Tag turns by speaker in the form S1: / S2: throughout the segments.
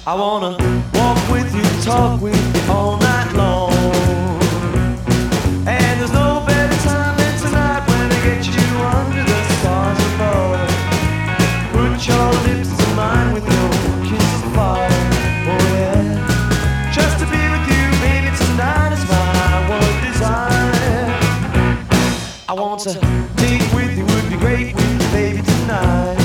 S1: I wanna walk with you, talk with you all night long. And there's no better time than tonight when I get you under the stars above. Put your lips to mine with your kiss of fire. Oh yeah, just to be with you, baby, tonight is my one desire. I want to take with you, would be great with you, baby, tonight.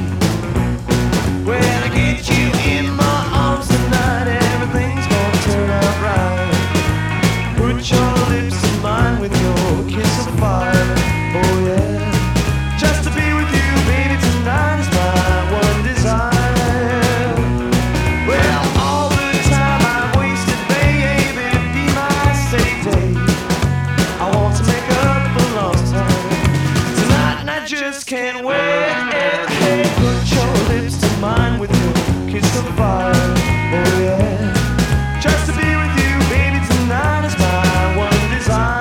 S1: When I get you in my arms tonight, everything's gonna turn out right. Put your lips in mine with your kiss of fire. Oh yeah, just to be with you, baby, tonight is my one desire. Well, all the time I've wasted, baby, be my safe day. I want to make up for lost time tonight, and I just can't wait. Hey, put your lips to mine with your kiss of fire. Oh yeah, just to be with you, baby, tonight is my one desire.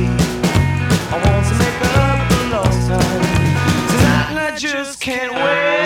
S1: I want to make up for lost time tonight, and I just can't wait.